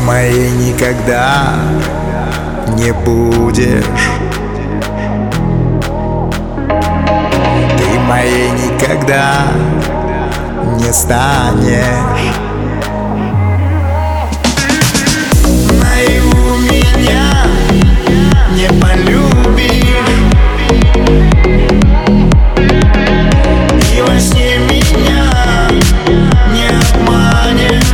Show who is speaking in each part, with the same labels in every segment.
Speaker 1: моей никогда не будешь. Ты моей никогда не станешь. Наяву меня не полюбишь, и во сне меня не обманешь.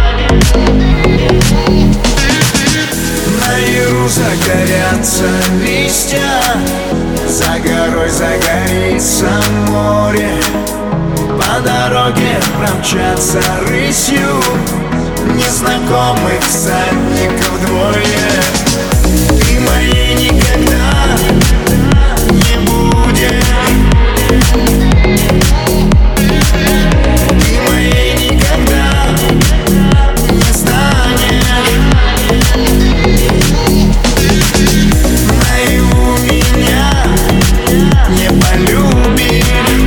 Speaker 1: Наяву загорятся листья, за горой загорится море, по дороге промчатся рысью незнакомых всадников двое. Ты моей никогда не будешь. Ты моей никогда не станешь. Наяву меня не полюбишь,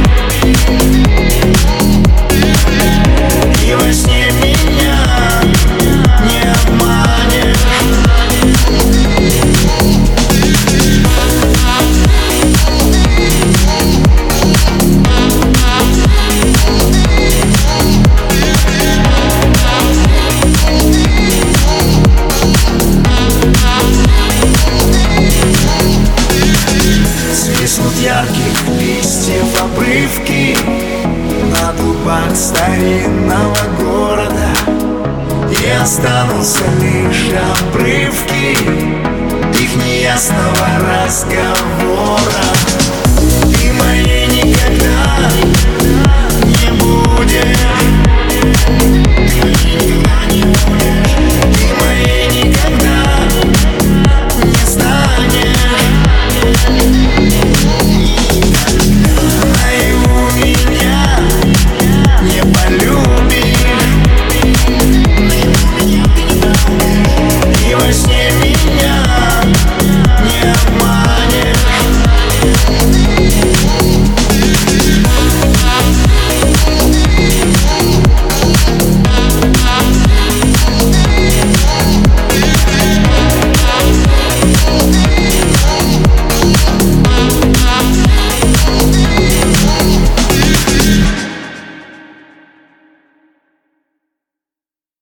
Speaker 1: и во сне меня не обманешь. Свистнут ярких листьев обрывки на дубах старинного города, и останутся лишь обрывки их неясного разговора.